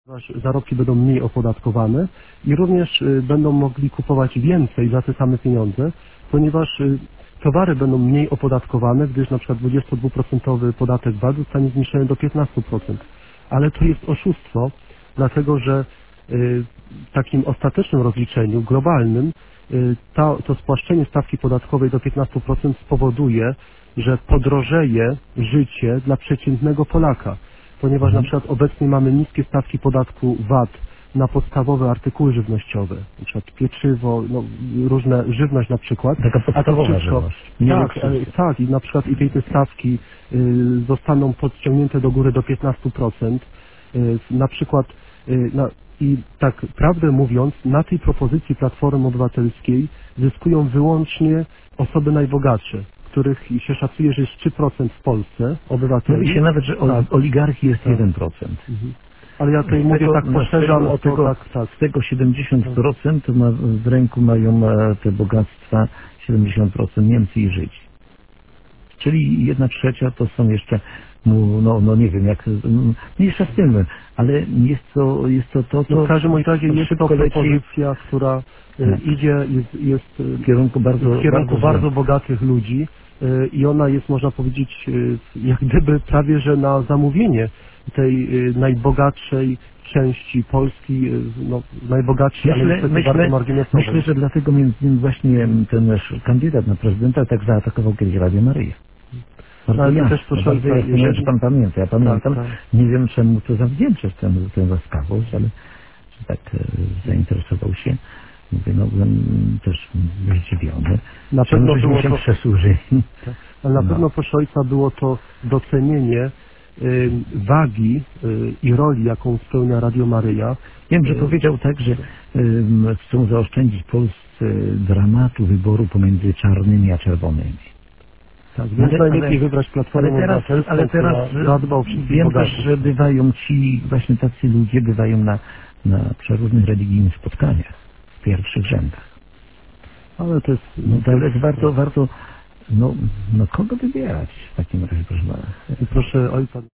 ponieważ zarobki będą mniej opodatkowane i również będą mogli kupować więcej za te same pieniądze, ponieważ towary będą mniej opodatkowane, gdyż na przykład 22% podatek VAT zostanie zmniejszony do 15%. Ale to jest oszustwo, dlatego że w takim ostatecznym rozliczeniu globalnym to spłaszczenie stawki podatkowej do 15% spowoduje, że podrożeje życie dla przeciętnego Polaka, ponieważ na przykład obecnie mamy niskie stawki podatku VAT na podstawowe artykuły żywnościowe, na przykład pieczywo, no, różne żywność na przykład. Taka podstawowa żywność. Tak, i na przykład i te stawki zostaną podciągnięte do góry do 15%. Na przykład i tak prawdę mówiąc, na tej propozycji Platformy Obywatelskiej zyskują wyłącznie osoby najbogatsze, których się szacuje, że jest 3% w Polsce obywateli. Mówi się nawet, że oligarchii jest 1%. Mhm. Ale ja tutaj mówię tak poszerzam, z tego 70% w ręku mają te bogactwa, 70% Niemcy i Żydzi. Czyli 1/3 to są jeszcze, no nie wiem, jak, mniejsza z tym, ale jest to w każdym razie jest to propozycja, która idzie, jest w kierunku bardzo bogatych ludzi i ona jest, można powiedzieć, jak gdyby prawie, że na zamówienie tej najbogatszej części Polski, no, najbogatszej, ale niestety bardzo marginesowej. Myślę, że dlatego między innymi właśnie ten nasz kandydat na prezydenta tak zaatakował kiedyś Radio Maryję. Bardzo jasno, nie wiem, czy pan pamięta. Ja pamiętam, nie wiem, czemu to zawdzięczać tę łaskawość, ale że tak zainteresował się. Mówię, no byłem też zdziwiony. Na pewno było się przesłużyli. Ale na pewno, proszę ojca, było to docenienie wagi i roli, jaką spełnia Radio Maryja. Wiem, że powiedział tak, że chcą zaoszczędzić Polsce dramatu wyboru pomiędzy czarnymi a czerwonymi. Tak, więc najlepiej wybrać Platformę Obywatelską, ale teraz zadba o wszystkich wiem bogatych. też, że bywają właśnie tacy ludzie, bywają na przeróżnych religijnych spotkaniach w pierwszych rzędach. Ale to jest... ale warto, kogo wybierać w takim razie, proszę pana? Proszę ojca...